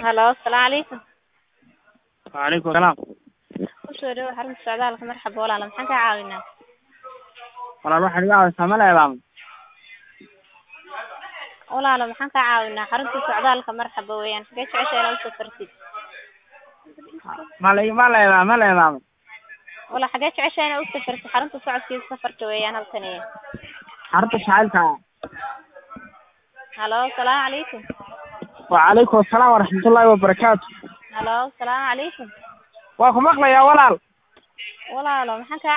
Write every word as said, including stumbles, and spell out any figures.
هلا السلام عليكم. وعليكم السلام. kusoo dhawaad xarunta socdaalka marxaba walaal maxaan ka caawinaa walaal waxaan iga caawisaa ma leedahay walaal maxaan ka caawinaa xarunta socdaalka marxaba weeyaan xagee jeceshahay inaad u safartid ma le ma leedahay ma leedahay walaal xagee jeceshahay inaad u safartid xarunta socodkiisa safarka weeyaan halkani xarunta shacaylka halo السلام عليكم. وعليكم السلام ورحمة الله وبركاته. halo السلام عليكم. waa ku maqlayaa walaal walaalo maxaan ka